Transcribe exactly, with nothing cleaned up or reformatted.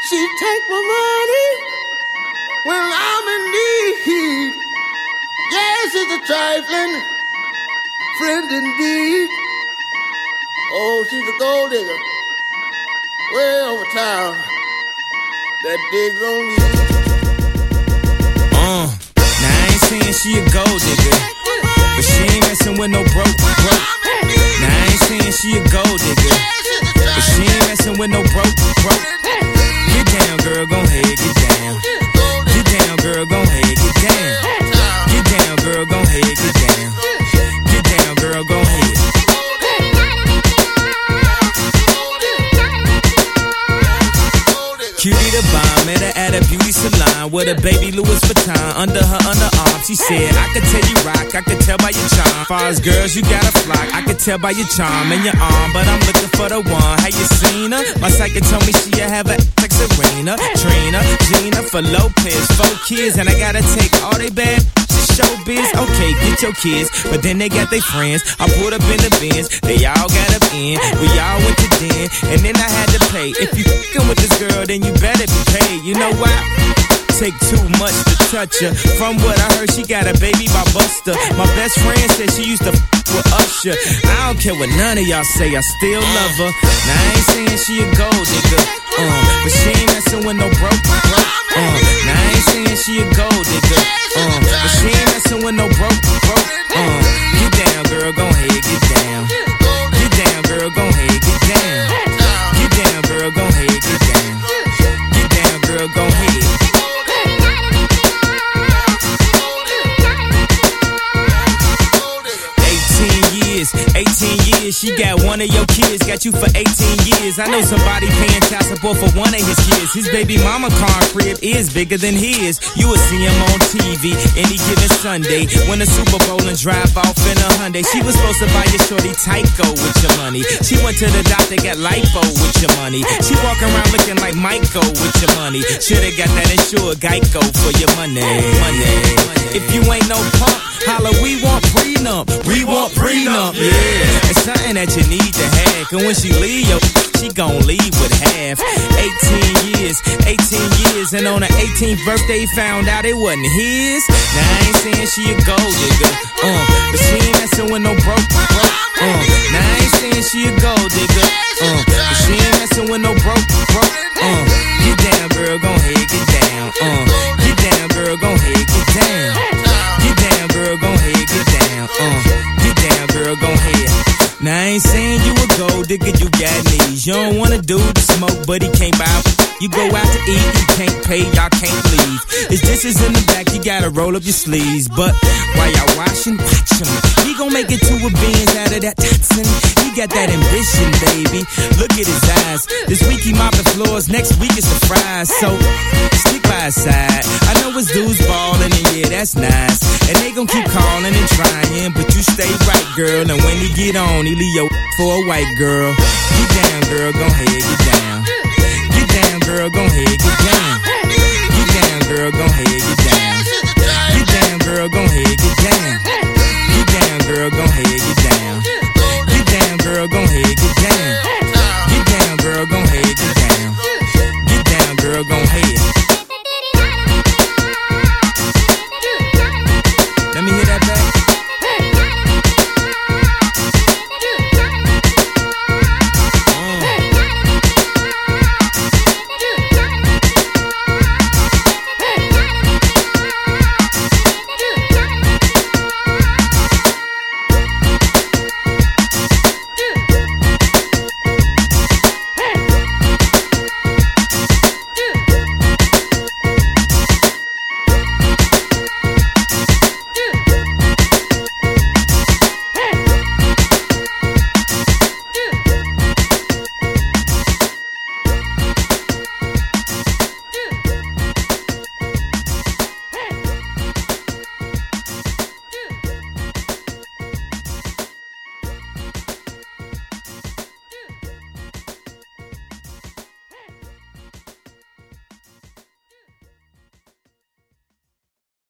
She take my money when I'm in need. Yes, it's a trifling friend indeed. Oh, she's a gold digger, way over town, that digs on me. Uh, now I ain't saying she a gold digger, but she ain't messing with no broke, broke. Now I ain't saying she a gold digger, but she ain't messing with no broke, broke. Get down, girl, gon' head, get down. Get down, girl, gon' head, get down. Get down, girl, gon' head, get down. Get down, girl, gon' head. Cutie the bomb, met her at a beauty salon with a baby Louis Vuitton under her underarm. She said, I could tell you rock, I could tell by your charm. Far as girls, you got a flock, I could tell by your charm and your arm. But I'm looking for the one, have you seen her? My psychic told me she have a like Serena, Trina, Gina for Lopez, four kids, and I gotta take all they bad showbiz. Okay, get your kids, but then they got their friends. I pulled up in the Benz, they all got up in. We all went to den, and then I had to pay. If you f***ing with this girl, then you better be paid. You know why? Take too much to touch her. From what I heard, she got a baby by Buster. My best friend said she used to f*** with Usher. I don't care what none of y'all say, I still love her. Now I ain't saying she a gold digger, uh, but she ain't messing with no broke, broke. Uh, now I ain't saying she a gold digger, uh, but she ain't messing with no broke, broke. Uh, get down, girl, gon' head, get down. Get down, girl, gon' head, get down. Get down, girl, gon' head, get down. Get down, girl, gon' head. eighteen years, she got one of your kids, got you for eighteen years. I know somebody paying child support for one of his kids. His baby mama car crib is bigger than his. You will see him on T V any given Sunday. Win the Super Bowl and drive off in a Hyundai. She was supposed to buy your shorty Tyco with your money. She went to the doctor, got lipo with your money. She walk around looking like Michael with your money. Shoulda got that insured Geico for your money. Money. If you ain't no punk, holla, we want prenup. We want prenup, yeah. It's something that you need to have. Cause when she leave, yo, she gon' leave with half. eighteen years, eighteen years. And on her eighteenth birthday, found out it wasn't his. Now I ain't saying she a gold digger, uh, but she ain't messing with no broke, broke. Uh, now I ain't saying she a gold digger, uh, but she ain't messing with no broke, broke. Uh, get down, girl, gon' head, get down. Uh, get down, girl, gon' head, get down. Get down, girl, gon' head, get down. Uh, get down, girl, gon' head. Now I ain't saying you a gold digger, you got knees. You don't wanna do the smoke, but he can't buy. You go out to eat, you can't pay, y'all can't leave. His dishes in the back, you gotta roll up your sleeves. But while y'all washing, watch him. He gon' make it to a Benz out of that Datsun. He got that ambition, baby. Look at his eyes. This week he mopping floors, next week it's the fries. So stick by his side. I know his dudes ballin', and yeah, that's nice. And they gon' keep calling and trying, but you stay right, girl. And when he get on, he leave your for a white girl. Get down, girl, gon' head, get down. Get down, girl, gon' head, get down. Get down, girl, gon' head, get down. Get down, girl, gon' head, get down. Get down, girl, gon' head, get down.